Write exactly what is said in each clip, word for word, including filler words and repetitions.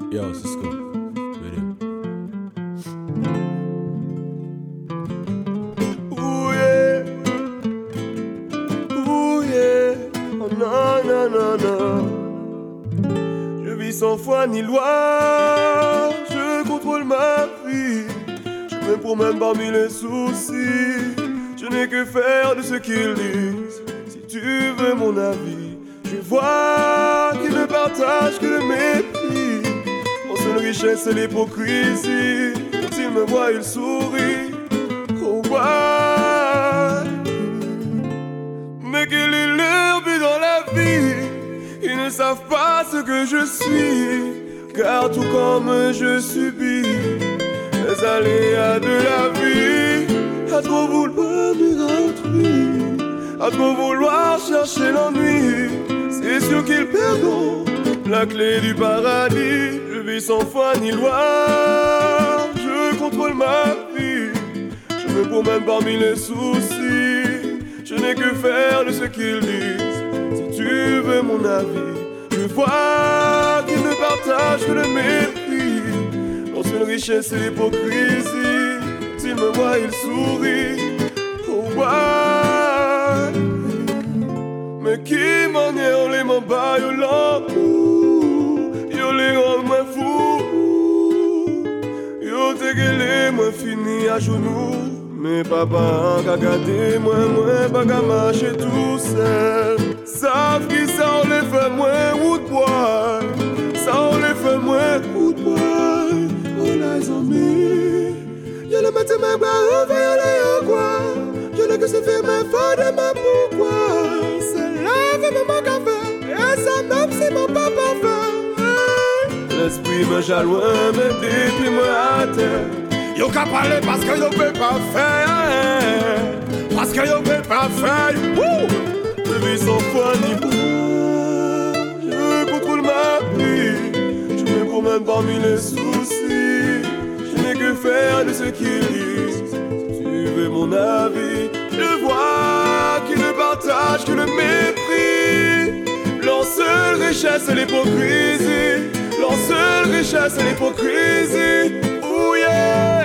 Yo, Cisco, ready? Ooh yeah, ooh yeah, oh non non non non. Je vis sans foi ni loi, je contrôle ma vie. Je me promène parmi les soucis, je n'ai que faire de ce qu'ils disent. Si tu veux mon avis, je vois qu'ils ne partagent que le mépris. Mon seule richesse c'est l'hypocrisie. Quand ils me voient ils sourient. Oh why? Mais quel est leur but dans la vie? Ils ne savent pas ce que je suis, car tout comme je subis les aléas de la vie. À trop vouloir nuire à autrui, à trop vouloir chercher l'ennui, c'est sûr qu'ils perdront la clé du paradis. Je vis sans foi ni loi, je contrôle ma vie. Je me promène parmi les soucis, je n'ai que faire de ce qu'ils disent. Si tu veux mon avis, je vois qu'ils ne partagent que le mépris. Leur seule richesse c'est l'hypocrisie. S'ils me voient ils sourient. Oh why? Mais qui manière les m'en bas yo l'amour, yo les rend moins fou, yo te gueule moi fini à genoux. Mais papa a gardé moi, moi pas qu'à marcher tout seul. Savent qui ça on les fait moins route bois, ça on les fait moins route bois. Oh les amis, y'a le matin ma barre, y'a le quoi. Je n'ai que se faire ma foi de ma pourquoi. C'est là que maman qu'a fait, et ça même si mon papa fait. L'esprit me jaloux, mais depuis moi à terre. Yo ka parler parce que yo peut pas faire, parce que yo peut pas faire. Wouh! Je vis sans foi ni loi, je contrôle ma vie. Je me promène parmi les soucis, je n'ai que faire de ce qu'ils disent. Si tu veux mon avis, je vois qu'ils ne partagent que le mépris. Leur seule richesse c'est l'hypocrisie, leur seule richesse c'est l'hypocrisie. Oh yeah!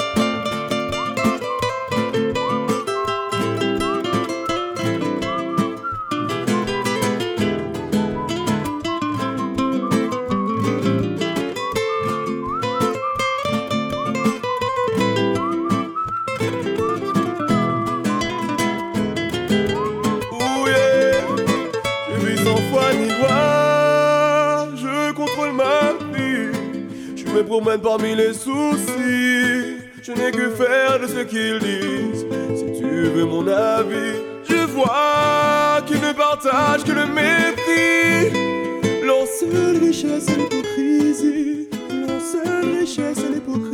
Oh yeah! Je vis sans foi ni loi, je contrôle ma vie. Je me promène parmi les soucis, je n'ai que faire de ce qu'ils disent. Si tu veux mon avis, je vois qu'ils ne partagent que le mépris. Leur seule richesse c'est l'hypocrisie, leur seule richesse c'est l'hypocrisie.